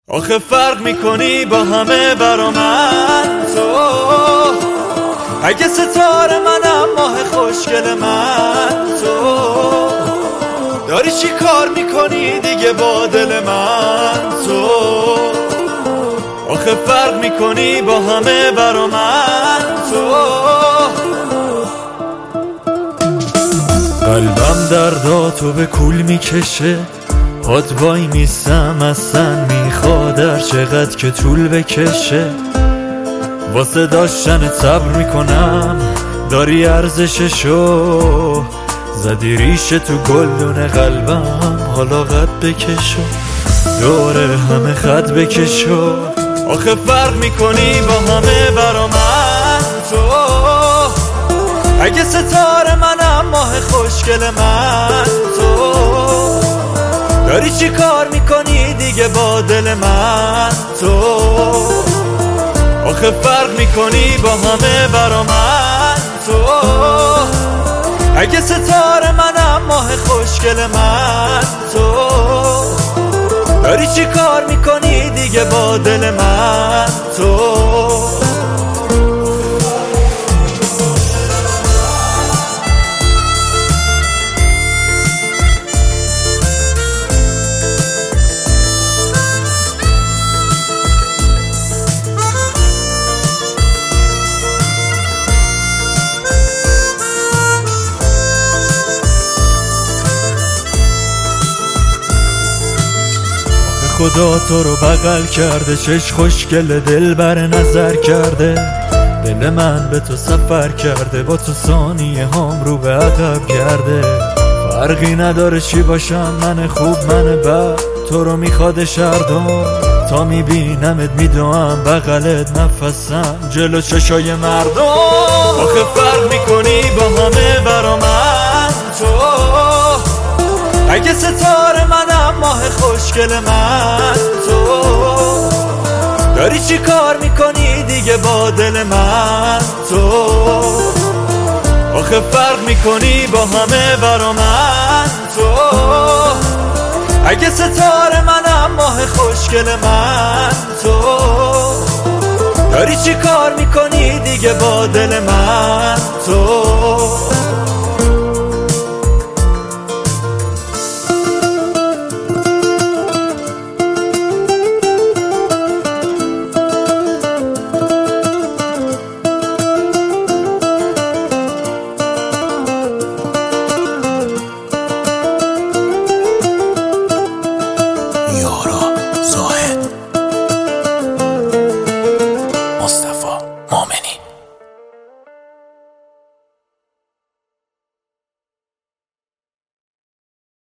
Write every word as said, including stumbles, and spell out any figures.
آخه فرق میکنی با همه برا من تو، اگه ستاره منم ماه خوشگل من تو، داری چی کار میکنی دیگه با دل من تو؟ آخه فرق میکنی با همه برا من تو. قلبم درداتو به کول میکشه، پاد وای میستم اصلا میخواد هر چقدر که طول بکشه، واسه داشتن صبر میکنم داری ارزششو، زدی ریشه تو گلدون قلبم حالا قد بکشو، دوره همه خط بکشو. آخه فرق میکنی با همه برا من تو، اگه ستاره منم ماه خوشگل من تو، داری چی کار میکنی دیگه با دل من تو؟ آخه فرق میکنی با همه برا من تو، اگه ستاره منم ماه خوشگل من تو، داری چی کار میکنی دیگه با دل من تو؟ خدا تو رو بغل کرده، چش خوشگل دل بر نظر کرده، دل من به تو سفر کرده، با تو ثانیه هم رو به عقب کرده. فرقی نداره چی باشم، من خوب من بد، تو رو میخواد شردم، تا میبینمت میدوام بغلت نفسم جلو چشای مردم. آخه فرق میکنی با همه برا من تو، اگه ستاره منم ماه خوشگل من تو، داری چی کار میکنی دیگه با دل من تو؟ آخه فرق میکنی با همه برا من تو، اگه ستاره منم ماه خوشگل من تو، داری چی کار میکنی دیگه با دل من تو؟ مصطفی مومنی.